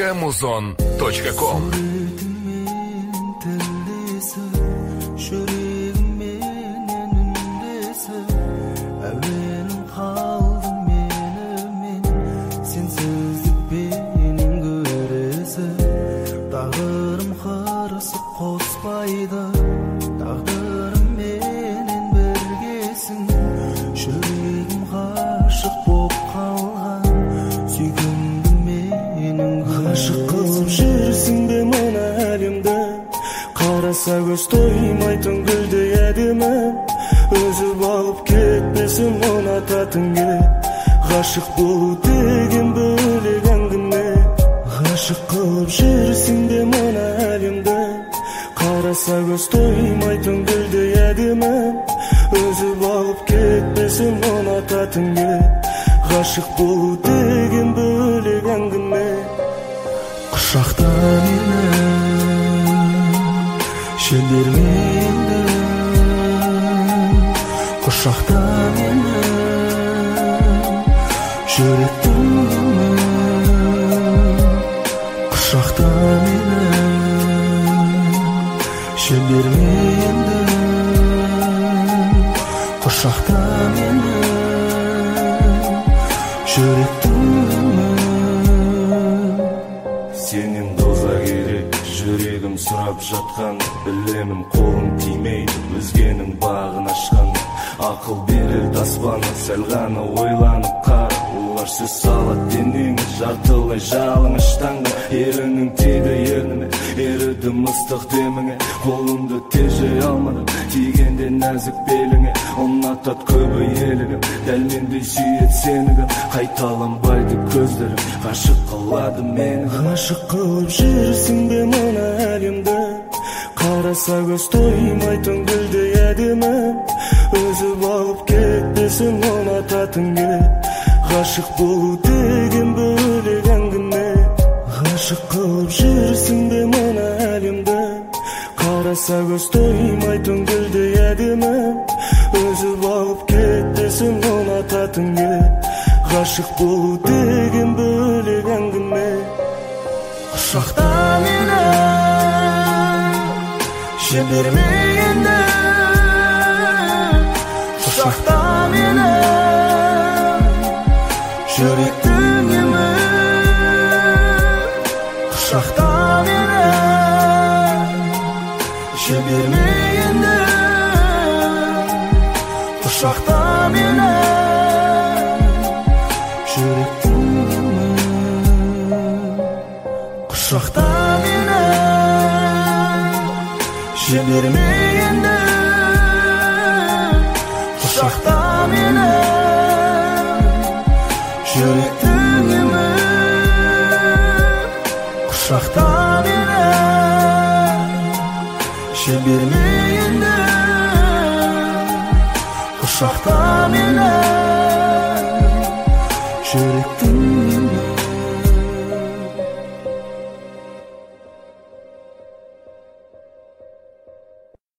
muzon.com. Көз тоймайтын гүлдей әдемі, өзіп алып кетпесін ұнататын кеп. Ғашық болу деген бөлек әңгіме, ғашық қылып жүрсің бе мына әлемді. Қараса көз тоймайтын гүлдей әдемі, өзіп алып кетпесін ұнататын кеп. Ғашық болу деген бөлек әңгіме. Құшақта мені Şedirmeydi Kuşakta meni Жүректің Kuşakta meni Şedirmeydi Kuşakta meni Жүректің Senin doza gerek Жүрегім сұрап жатқан Білемін қолым тимейді Өзгенің бағын ашқан Ақыл береді аспаны Сәл ғана ойланып қар Олар сөз салат денеңі Жартылай жалаңаштаңға Ерінің тиді ерніме Еріді мыстық деміңе Қолымды тежей алмадым Тигенде нәзік беліңе Ұнатат көбі елігім Дәл мендей сүйет сенігім Қайталанбайды көздерім Ғашық қылады мені Ғашық қылып жүрсің бе мына әлемді Қараса көз тоймайтын гүлдей әдемі Өзіп алып кетпесін ұнататын кеп Ғашық болу деген бөлек әңгіме Ғашық қылып жүрсің бе мына әлемді Қараса көз тоймайтын гүлдей әдемі Өзіп алып кетпесін ұнататын кеп Ғашық болу деген бөлек әңгіме Құшақта мені Жібермейінді Құшақта мені Жүректің емі Құшақта мені Жібермейінді Құшақта мені Жүректің емі Құшақта мені Жібермейінді Құшақта мені Жүректің емі Құшақта мені Жібермейінді Құшақта мені Жүректің